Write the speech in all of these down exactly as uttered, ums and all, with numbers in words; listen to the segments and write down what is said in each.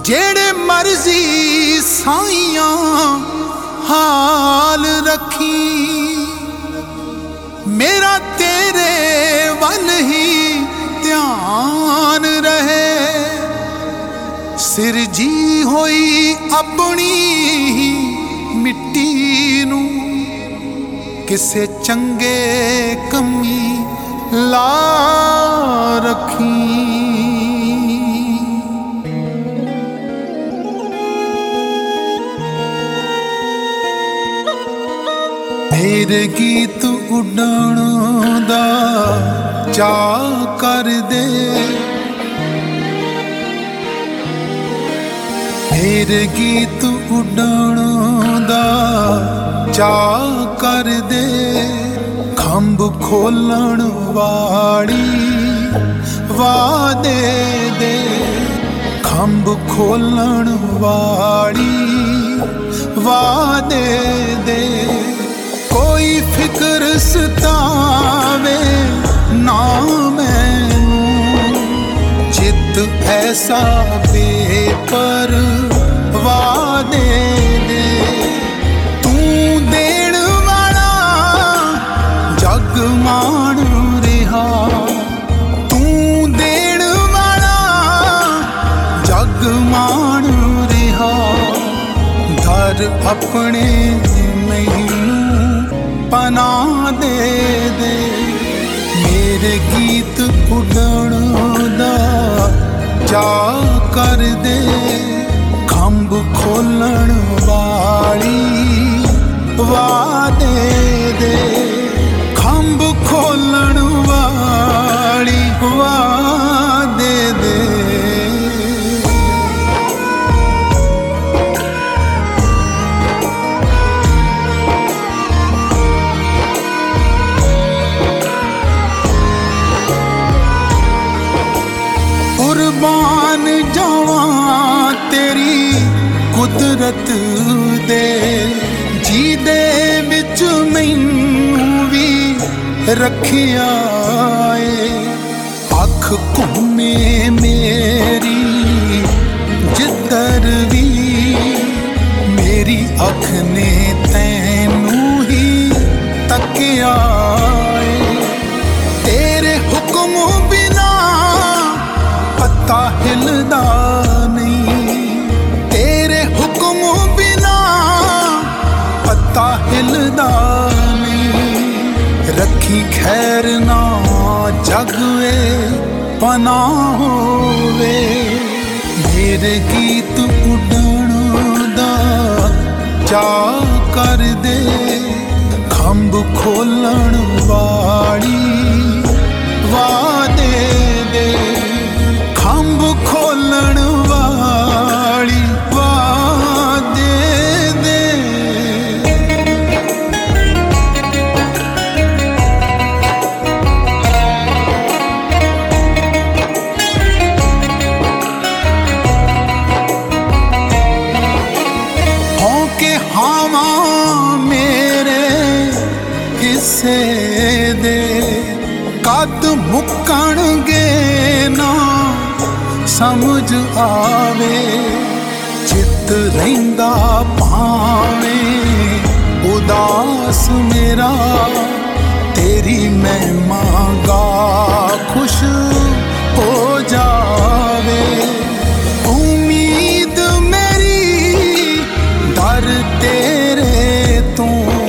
जेड़े मर्जी साइयां हाल रखी, मेरा तेरे वल ही ध्यान रहे। सिरजी होई अपनी मिट्टी नू किसे चंगे कमी ला रखी। मेरे गीत उड़न दा चा कर दे, मेरे गीत उड़न दा चा कर दे। खंभ खोलण वाली वादे दे, खंभ खोलण वाली वादे दे। कोई फिक्र सतावे ना मैनू, चित ऐसा बेपरवाह दे दे। तू देण वाला जग मान रिहा, तू देण वाला जग मान रिहा। घर अपने मैनू पना दे दे, मेरे गीत उड़न दा चा कर दे। खंभ खोलण वाली वादे दे, खंभ खोलण वाली वादे दे। कुर्बान जावां तेरी कुदरत दे, जी दे विच मैनू भी रखिया ए। अख घूमे मेरी जिधर भी, मेरी अख ने तैनू ही तकिया ए। तेरे हुक्म बिना पत्ता हिलदा नहीं, तेरे हुक्म बिना पत्ता हिलदा नहीं। रखी खैर ना जगवे पना होवे, मेरे गीत उड़न दा चा कर दे। खंभ खोलण वाली वादे दे, खंभ खोलण वाली वादे दे। होके हावा मेरे हिस्से दे, कद मुक्कणगे ना समझ आवे। चित रहिंदा भावें उदास मेरा, तेरी महिमा गा खुश हो जावे। उम्मीद मेरी दर तेरे तो,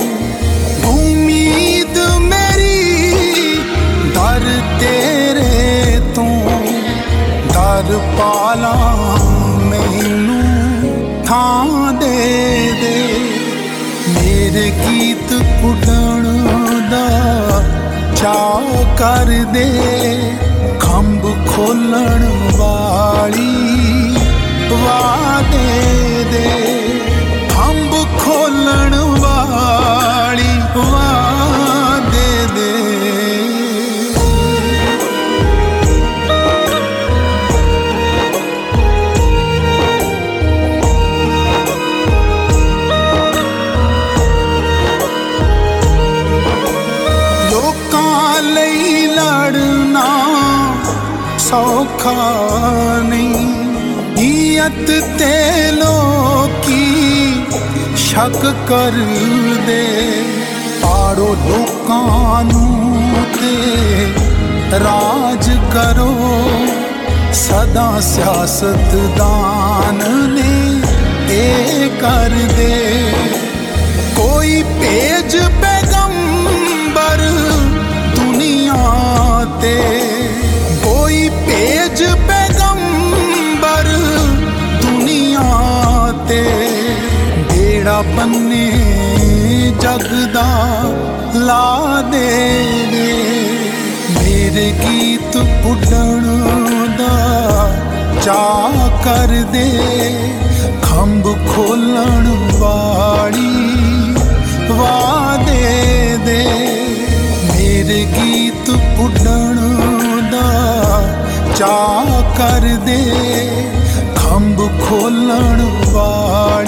उम्मीद मेरी दर तेरे तो। दर पाला मैनू थां दे दे, मेरे गीत उड़न दा चा कर दे। खंभ खोलण वाली वादे दे, खंभ खोलण वाली वादे दे। लड़ना सौखा नहीं, ਨੀਅਤ ਤੇ ਲੋਕੀ ਸ਼ੱਕ ਕਰਦੇ, ਪਾੜੋ ਲੋਕਾਂ ਨੂੰ ਤੇ ਰਾਜ ਕਰੋ, ਸਦਾ ਸਿਆਸਤਦਾਨ ਨੇ ਇਹ ਕਰਦੇ। ਕੋਈ ਭੇਜ ਪੈਗੰਬਰ ਦੁਨੀਆ ਤੇ, ਕੋਈ ਭੇਜ ਪੈਗੰਬਰ ਦੁਨੀਆ ਤੇ, ਬੇੜਾ ਬੰਨੇ ਜਗ ਦਾ ਲਾ ਦੇਵੇ। ਮੇਰੇ ਗੀਤ ਉੱਡਣ ਦਾ ਚਾਅ ਕਰਦੇ, ਖੰਭ ਖੋਲਣ ਵਾਲੀ ਵਾਦੇ ਦੇ। ਮੇਰੇ ਗੀਤ ਉੱਡਣ ਦਾ ਚਾਅ ਕਰਦੇ, ਖੰਭ ਖੋਲਣ ਵਾਲੀ